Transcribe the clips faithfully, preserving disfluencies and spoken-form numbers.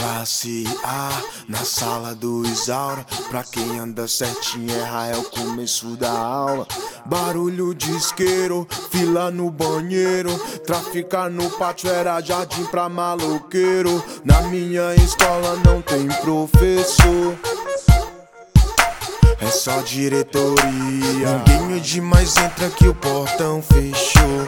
Classe A, na sala do Isaura. Pra quem anda certinho, erra é o começo da aula. Barulho de isqueiro, fila no banheiro. Traficar no pátio era jardim pra maloqueiro. Na minha escola não tem professor, é só diretoria. Ninguém demais entra que o portão fechou,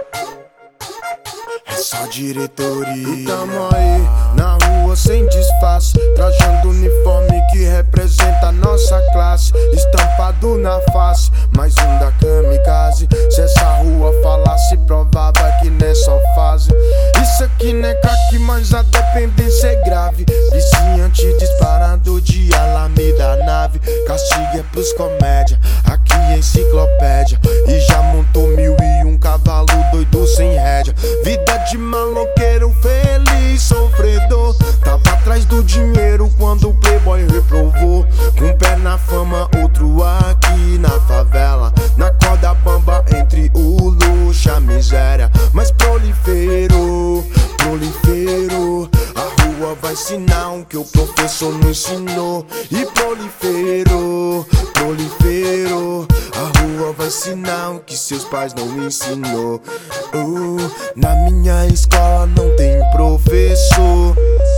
é só diretoria. E tamo aí, na rua sem disfarce, trajando uniforme que representa a nossa classe. Estampado na face, mais um da kamikaze. Se essa rua falasse, provava que não é só fase. Isso aqui não é crack, mas a dependência é grave. Viciante disparado de Alameda nave. Castigo é pros comédia, aqui é enciclopédia. E já montou mil e um cavalo doido sem rédea. Vida de maloqueiro feliz, sofredor. Tava atrás do dinheiro quando o playboy reprovou. Com um pé na fama, outro aqui na favela. Na corda bamba entre o luxo, a miséria. Mas proliferou, proliferou. A rua vai ensinar o que o professor não ensinou. E proliferou, proliferou. A rua vai ensinar o que seus pais não ensinou. uh, Na minha escola não tem professor,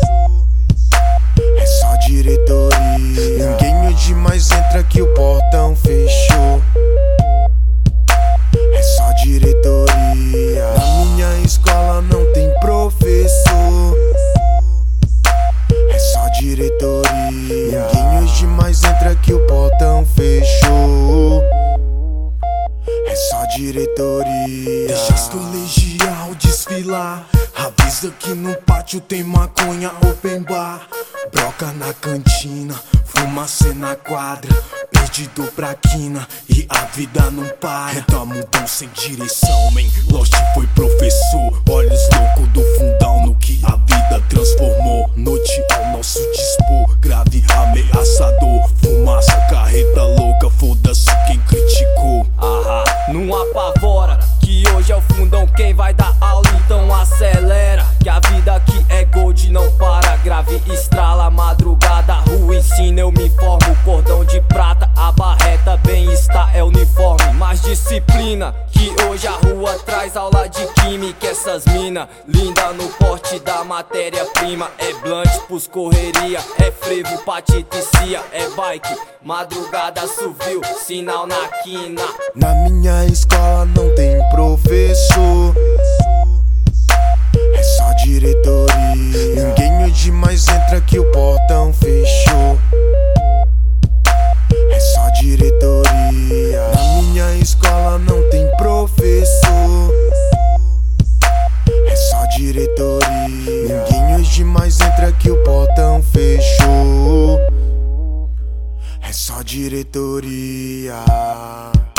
é só diretoria. Ninguém demais entra que o portão fechou, é só diretoria. Na minha escola não tem professor, é só diretoria. Ninguém demais entra que o portão fechou, é só diretoria. Deixa as colegial desfilar. Avisa que no pátio tem maconha open bar. Broca na cantina, fumaça na quadra. Perdido pra quina e a vida não para. Tá mudando sem direção, man. Lost foi professor. Olhos loucos do fundão no que a vida transformou. Noite ao nosso dispor, grave ameaçador. Fumaça, carreta louca, foda-se quem criticou. Ahá, não apavora, que hoje é o fundão quem vai dar aula, então acelera. Que a vida aqui é gold, não para. Grave estrala, madrugada, rua ensina, eu me formo. Cordão de prata, a barreta, bem-estar é uniforme. Mais disciplina, que hoje a rua traz aula de química. Essas mina, linda no porte da matéria-prima. É blunt pros correria, é frevo pra titicia. É bike, madrugada subiu, sinal na quina. Na minha escola não tem professor, é só diretoria. Ninguém demais entra que o portão fechou, é só diretoria. Na minha escola não tem professor, é só diretoria. Ninguém demais entra que o portão fechou, é só diretoria.